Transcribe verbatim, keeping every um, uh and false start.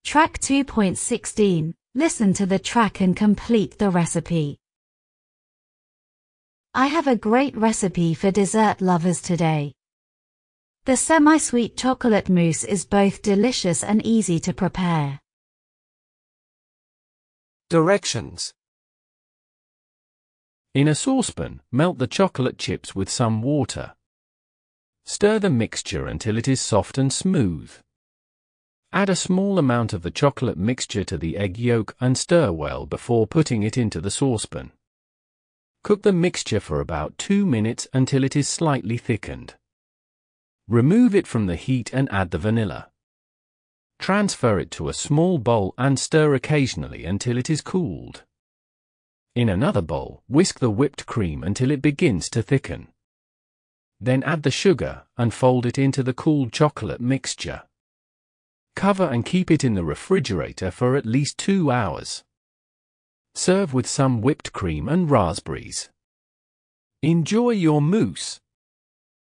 Track two point one six. Listen to the track and complete the recipe. I have a great recipe for dessert lovers today. The semi-sweet chocolate mousse is both delicious and easy to prepare. Directions. In a saucepan, melt the chocolate chips with some water. Stir the mixture until it is soft and smooth. Add a small amount of the chocolate mixture to the egg yolk and stir well before putting it into the saucepan. Cook the mixture for about two minutes until it is slightly thickened. Remove it from the heat and add the vanilla. Transfer it to a small bowl and stir occasionally until it is cooled. In another bowl, whisk the whipped cream until it begins to thicken. Then add the sugar and fold it into the cooled chocolate mixture. Cover and keep it in the refrigerator for at least two hours. Serve with some whipped cream and raspberries. Enjoy your mousse.